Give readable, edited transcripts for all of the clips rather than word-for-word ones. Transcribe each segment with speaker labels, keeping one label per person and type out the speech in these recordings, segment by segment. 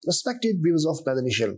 Speaker 1: Respected viewers of Madani Shil,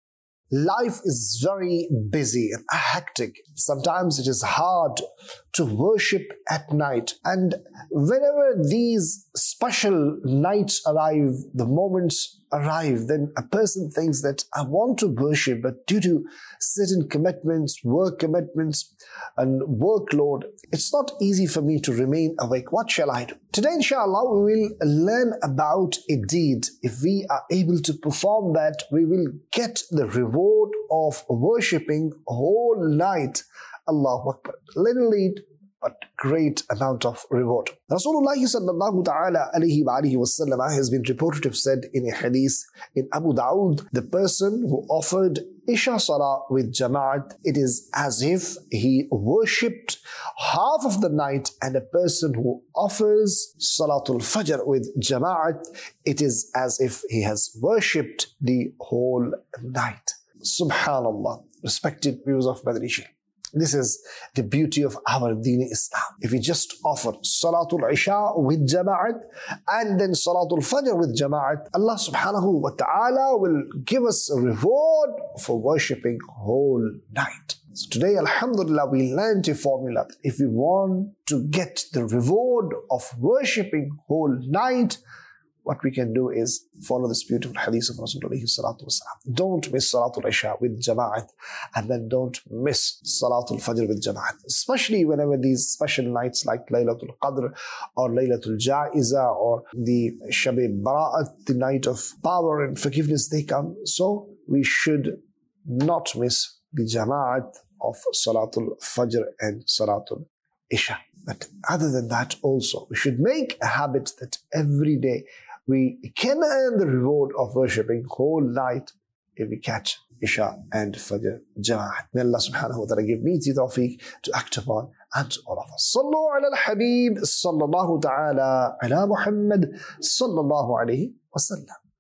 Speaker 1: life is very busy and hectic. Sometimes it is hard to worship at night. And whenever these special nights arrive, the moments arrive, then a person thinks that I want to worship, but due to certain commitments, work commitments, and workload, it's not easy for me to remain awake. What shall I do? Today, inshallah, we will learn about a deed. If we are able to perform that, we will get the reward of worshipping whole night. Allahu Akbar. Little lead, but great amount of reward. Rasulullah sallallahu ta'ala alayhi wa alihi wasallam has been reported to have said in a hadith in Abu Dawud, the person who offered Isha Salah with Jama'at, it is as if he worshipped half of the night, and a person who offers Salatul Fajr with Jama'at, it is as if he has worshipped the whole night. Subhanallah. Respected viewers of Madani Shil, this is the beauty of our Deen Islam. If we just offer Salatul Isha with Jama'at and then Salatul Fajr with Jama'at, Allah subhanahu wa ta'ala will give us a reward for worshipping whole night. So today, alhamdulillah, we learned a formula. If we want to get the reward of worshipping whole night, what we can do is follow this beautiful hadith of Rasulullah. Don't miss Salatul Isha with Jama'at, and then don't miss Salatul Fajr with Jama'at. Especially whenever these special nights like Laylatul Qadr or Laylatul Ja'iza or the Shab-e Bara'at, the night of power and forgiveness, they come. So we should not miss the Jama'at of Salatul Fajr and Salatul Isha. But other than that also, we should make a habit that every day we can earn the reward of worshipping whole night if we catch Isha and Fajr Jama'at. May Allah subhanahu wa ta'ala give me the tawfiq to act upon and to all of us. Sallu ala al-Habib, sallallahu ta'ala ala Muhammad, sallallahu alayhi wa sallam.